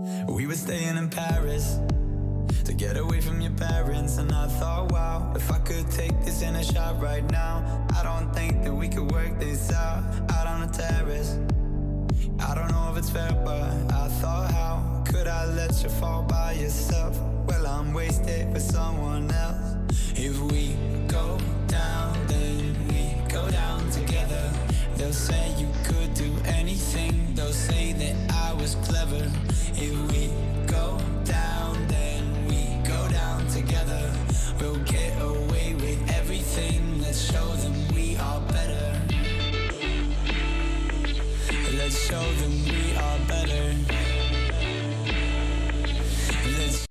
We were staying in Paris to get away from your parents, and I thought, wow, if I could take this in a shot right now, I don't think that we could work this out on the terrace. I don't know if it's fair, but I thought, how could I let you fall by yourself? Well, I'm wasted with someone else. If we go down, then we go down together. They'll say you could do anything. They'll say that I was clever. If we go down, then we go down together. We'll get away with everything. Let's show them we are better. Let's show them we are better. Let's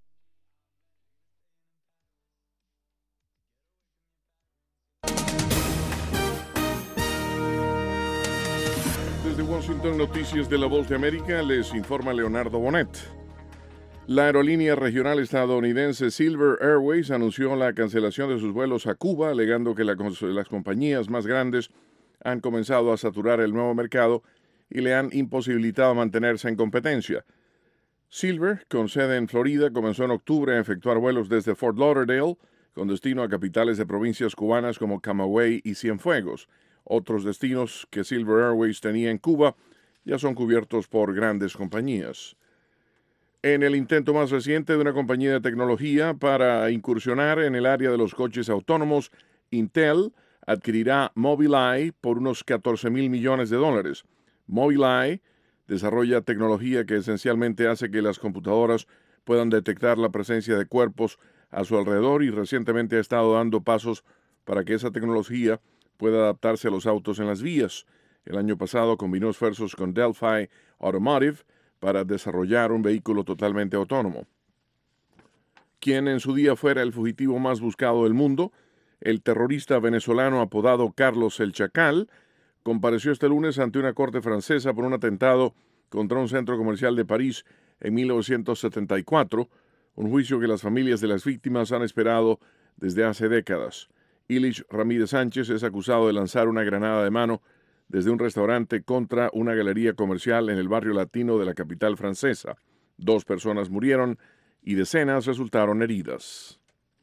Desde Washington, noticias de La Voz de América, les informa Leonardo Bonet. La aerolínea regional estadounidense Silver Airways anunció la cancelación de sus vuelos a Cuba, alegando que las compañías más grandes han comenzado a saturar el nuevo mercado y le han imposibilitado mantenerse en competencia. Silver, con sede en Florida, comenzó en octubre a efectuar vuelos desde Fort Lauderdale, con destino a capitales de provincias cubanas como Camagüey y Cienfuegos. Otros destinos que Silver Airways tenía en Cuba ya son cubiertos por grandes compañías. En el intento más reciente de una compañía de tecnología para incursionar en el área de los coches autónomos, Intel adquirirá Mobileye por unos $14,000 millones. Mobileye desarrolla tecnología que esencialmente hace que las computadoras puedan detectar la presencia de cuerpos a su alrededor y recientemente ha estado dando pasos para que esa tecnología pueda adaptarse a los autos en las vías. El año pasado combinó esfuerzos con Delphi Automotive para desarrollar un vehículo totalmente autónomo. Quien en su día fuera el fugitivo más buscado del mundo, el terrorista venezolano apodado Carlos el Chacal, compareció este lunes ante una corte francesa por un atentado contra un centro comercial de París en 1974, un juicio que las familias de las víctimas han esperado desde hace décadas. Ilich Ramírez Sánchez es acusado de lanzar una granada de mano desde un restaurante contra una galería comercial en el barrio latino de la capital francesa. 2 personas murieron y decenas resultaron heridas.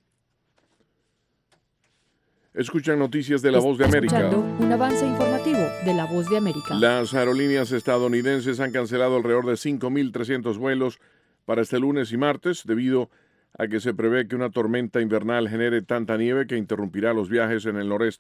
Escuchan noticias de La Voz de América. Un avance informativo de La Voz de América. Las aerolíneas estadounidenses han cancelado alrededor de 5,300 vuelos para este lunes y martes debido a que se prevé que una tormenta invernal genere tanta nieve que interrumpirá los viajes en el noreste